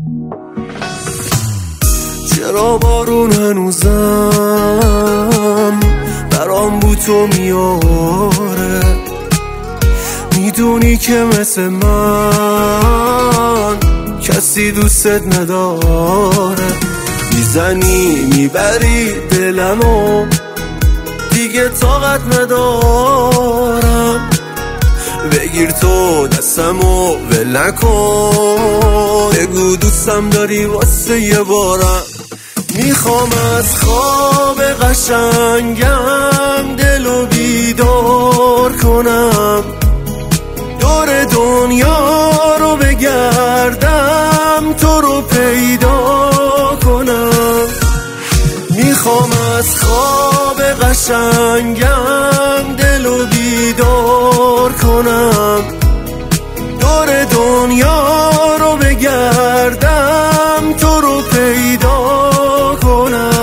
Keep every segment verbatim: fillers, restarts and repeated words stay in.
چرا بارون هنوزم برام بو تو میاره؟ میدونی که مثل من کسی دوستت نداره. میزنی میبری دلمو، دیگه طاقت ندارم. بگیر تو دستمو ول نکن، بگو دوستم داری واسه یه بارم. میخوام از خواب قشنگم دلو بیدار کنم، دور دنیا رو بگردم تو رو پیدا کنم. میخوام از خواب قشنگم دلو بیدار کنم، دور دنیا رو بگردم تو رو پیدا کنم.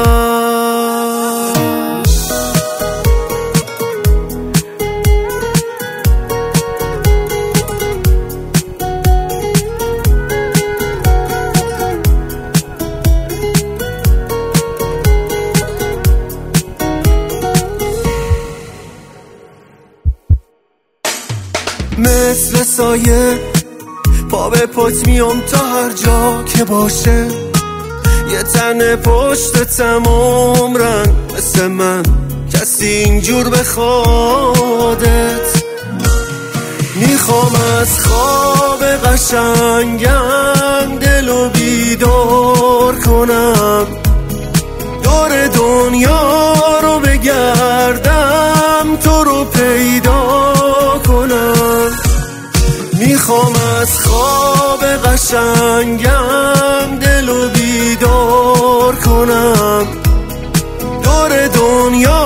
مثل سایه پا به پات میام تا هر جا که باشه. یه تن پشتتم عمرن مثل من کسی اینجور بخوادت. میخوام از خواب قشنگم دلو بیدار کنم، دور دنیا رو بگردم تو رو پیدا کنم. میخوام از خواب قشنگم دلو بیدار کنم، دور دنیا